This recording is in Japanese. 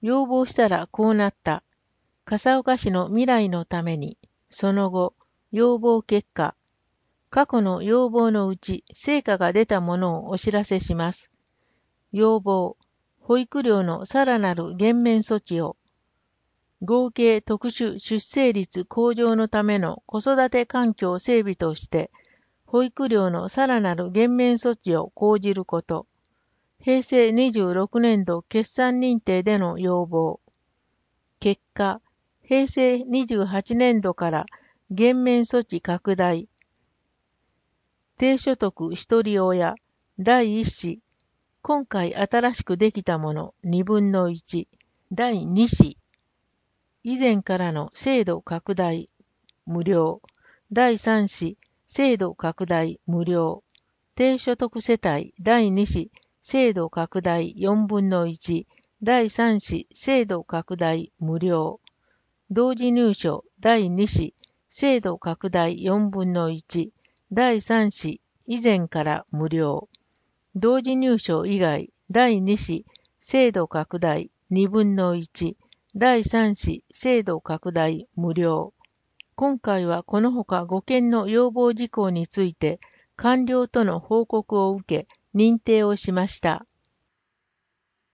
要望したらこうなった。笠岡市の未来のために、その後、要望結果、過去の要望のうち成果が出たものをお知らせします。要望、保育料のさらなる減免措置を、合計特殊出生率向上のための子育て環境整備として、保育料のさらなる減免措置を講じること。平成26年度決算認定での要望。結果、平成28年度から減免措置拡大。低所得一人親、第一子、今回新しくできたもの2分の1、第二子、以前からの制度拡大、無料、第三子、制度拡大、無料、低所得世帯、第二子、制度拡大4分の1、第三子、制度拡大、無料、同時入所、第二子、制度拡大4分の1、第三子、以前から無料。同時入所以外、第2子、制度拡大2分の1、第3子、制度拡大無料。今回はこのほか5件の要望事項について、官僚との報告を受け、認定をしました。